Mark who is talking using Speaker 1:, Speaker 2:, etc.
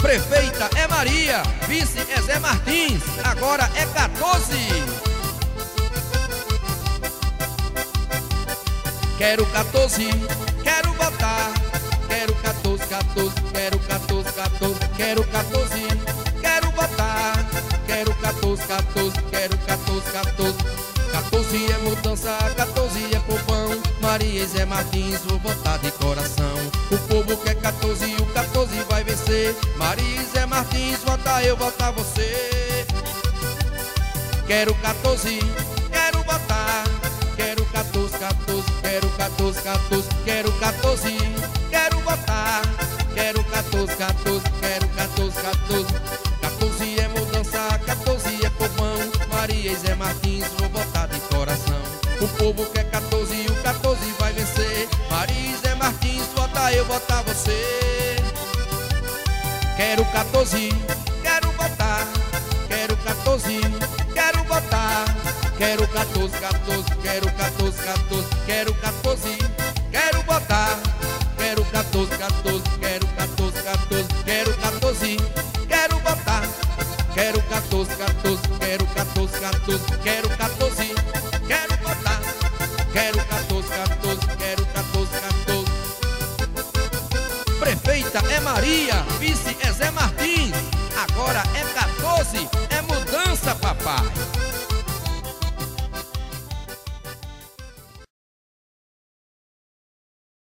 Speaker 1: Prefeita é Maria, vice é Zé Martins, agora é 14. Quero 14, quero votar. Quero 14, 14, quero 14, 14, quero 14, quero votar. Quero 14, 14, quero 14, 14. 14 é mudança, 14 é povão. Maria e Zé Martins, vou votar de coração. O povo quer 14 e o 14 vai vencer. Maria e Zé Martins, vota eu, vota você. Quero 14, quero votar. Quero 14, 14, quero 14, 14, quero 14, quero votar. Quero 14, 14, quero 14, 14. 14 é mudança, 14 é povão. Maria e Zé Martins, vou votar de coração. O povo quer 14 e o 14 vai vencer. Maria e Zé Martins, vota eu, vota você. Quero 14, quero votar. Quero 14, quero votar. Quero 14, 14, quero 14, 14, quero 14, quero votar. Quero 14, 14, quero 14, 14, quero 14, quero votar. Quero 14, 14, quero 14, 14, quero 14, quero votar. Quero 14, 14, quero 14, 14. Prefeita é Maria, vice é Zé Martins, agora é 14, é mudança, papai.